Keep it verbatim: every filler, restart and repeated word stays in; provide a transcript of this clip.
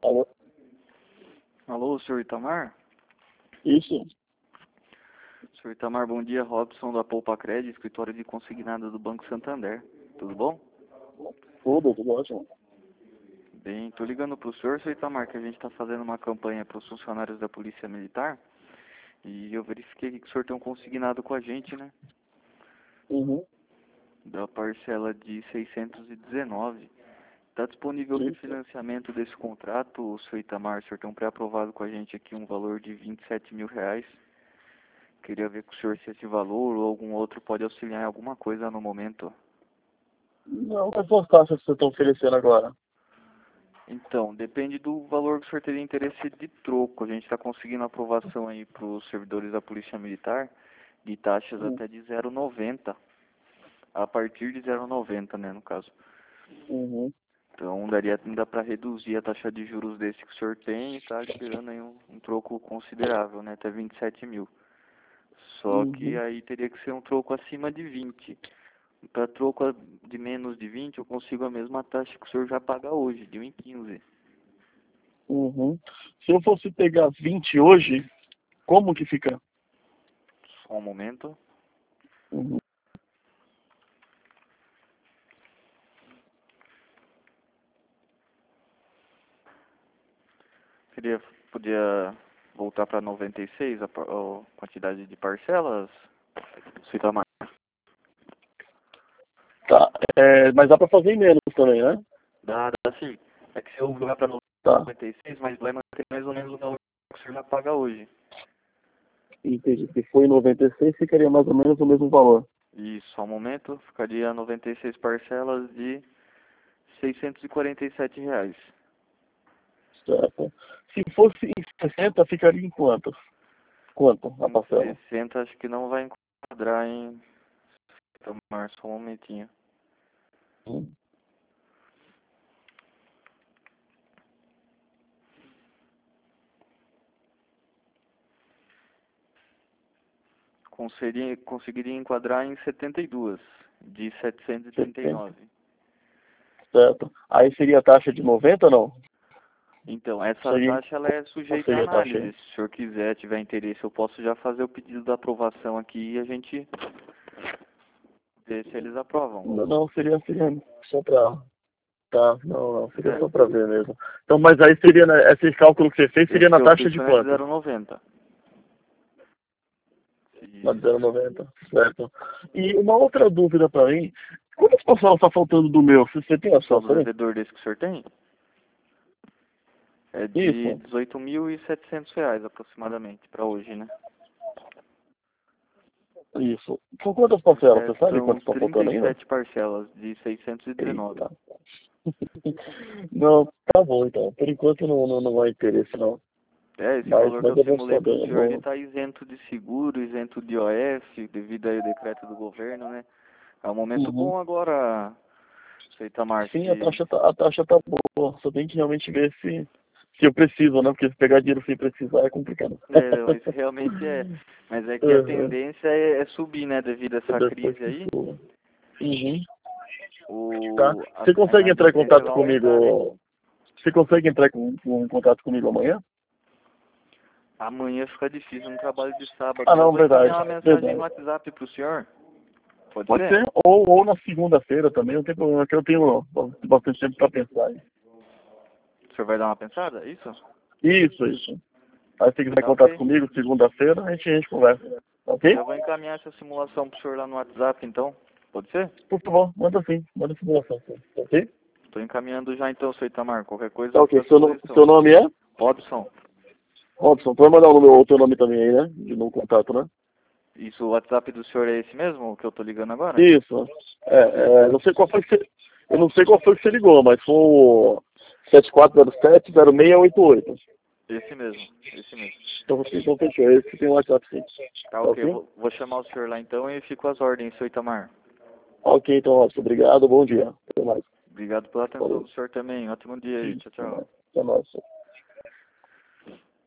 Alô? Alô, senhor Itamar? Isso? Senhor Itamar, bom dia. Robson da Poupa Crédito, escritório de consignado do Banco Santander. Tudo bom? Tudo, tudo ótimo. Bem, tô ligando pro senhor, senhor Itamar, que a gente está fazendo uma campanha para os funcionários da Polícia Militar e eu verifiquei que o senhor tem um consignado com a gente, né? Uhum. Da parcela de seiscentos e dezenove. Está disponível o Isso. refinanciamento desse contrato, senhor Itamar? O senhor tem um pré-aprovado com a gente aqui um valor de vinte e sete mil reais. Queria ver com o senhor se esse valor ou algum outro pode auxiliar em alguma coisa no momento. Não, quais são as taxas que vocês estão oferecendo agora? Então, depende do valor que o senhor teria interesse de troco. A gente está conseguindo aprovação aí para os servidores da Polícia Militar de taxas Uhum. até de zero vírgula noventa. A partir de zero vírgula noventa, né, no caso. Uhum. Então, daria ainda para reduzir a taxa de juros desse que o senhor tem e está esperando aí um, um troco considerável, né, até vinte e sete mil. Só que Uhum. aí teria que ser um troco acima de vinte. Para troco de menos de vinte, eu consigo a mesma taxa que o senhor já paga hoje, de um vírgula quinze. Uhum. Se eu fosse pegar vinte hoje, como que fica? Só um momento. Uhum. Queria, podia voltar para noventa e seis a, par- a quantidade de parcelas, senhor Itamar? Tá, é, mas dá pra fazer em menos também, né? Dá, dá sim. É que se eu jogar para Tá, noventa e seis, mas vai manter mais ou menos o valor que o senhor já paga hoje. entendi. Se for em noventa e seis, ficaria mais ou menos o mesmo valor. Isso, ao momento, ficaria noventa e seis parcelas de seiscentos e quarenta e sete reais. Certo. Se fosse em sessenta, ficaria em quanto? Quanto a Em parcela? sessenta, acho que não vai enquadrar em... Itamar, só um momentinho. Uhum. Conseguiria, conseguiria enquadrar em setenta e dois, de setecentos e trinta e setenta. nove. Certo. Aí seria a taxa de noventa ou não? Então, essa Seria, taxa ela é qual sujeita à seria a taxa análise. aí? Se o senhor quiser, tiver interesse, eu posso já fazer o pedido da aprovação aqui e a gente ver se eles aprovam. Não, não, seria, seria só pra... Tá, não, não, seria É, só pra ver mesmo. Então, mas aí seria, né, esse cálculo que você fez seria esse na que eu taxa fiz de foi na de quanto? zero vírgula noventa. Na de Isso. zero vírgula noventa, certo. E uma outra dúvida pra mim, quantas parcelas tá faltando do meu? Você você tem O saldo acesso aí? devedor desse que o senhor tem é de Isso, dezoito mil e setecentos reais aproximadamente para hoje, né? isso. São quantas parcelas? É, Você sabe são quantas estão trinta faltando e ainda? sete parcelas de seiscentos e dezenove. Eita. Não, tá bom então. Por enquanto não, não, não há interesse não. É, esse Mas, valor que mas eu eu vou simulei para o saber. Eu senhor, ele vou... está isento de seguro, isento de O F, devido aí ao decreto do governo, né? É um momento Uhum. bom agora, senhor Itamar, Sim, a se... taxa tá, a taxa tá boa. Só tem que realmente ver se, se eu preciso, né? Porque se pegar dinheiro sem precisar é complicado. É, mas realmente é... Mas é que a Uhum. tendência é, é subir, né, devido a essa Depois crise que aí. for. Uhum. Tá. O, a, Você a consegue entrar em inadimplência contato vai aumentar, né? comigo? Você consegue entrar com, com- em contato comigo amanhã? Amanhã fica difícil no trabalho de sábado, Ah, mas eu não, vou encaminhar verdade. uma mensagem no Verdade. WhatsApp pro senhor. Pode Pode ser? ser. Ou, ou na segunda-feira também, não tem problema, que eu tenho bastante tempo para pensar. O senhor vai dar uma pensada? É isso? Isso, isso. Aí se você quiser Tá contato ok. comigo, segunda-feira, a gente, a gente conversa. Ok? Já vou encaminhar essa simulação pro senhor lá no WhatsApp, então. Pode ser? Por favor, manda sim. Manda simulação. Sim. Ok? Estou encaminhando já então, seu Itamar. Qualquer coisa Tá eu fico ok. à Seu, no- disposição. seu nome é? Robson. Robson. Tu vai mandar o, meu, o teu nome também aí, né? De novo contato, né? Isso, o WhatsApp do senhor é esse mesmo, que eu tô ligando agora? Isso. É, é, não sei qual foi que você, eu não sei qual foi que você ligou, mas foi o sete quatro zero sete zero seis oito oito. Esse mesmo, esse mesmo. Então, então fechou. Esse tem o WhatsApp sim. Tá Tá ok, ok? vou, vou chamar o senhor lá então e fico às ordens, seu Itamar. Ok, então, Robson. Obrigado. Bom dia. Até mais. Obrigado pela atenção Falou. do senhor também. Ótimo dia aí. Tchau, Até tchau. mais. Até mais.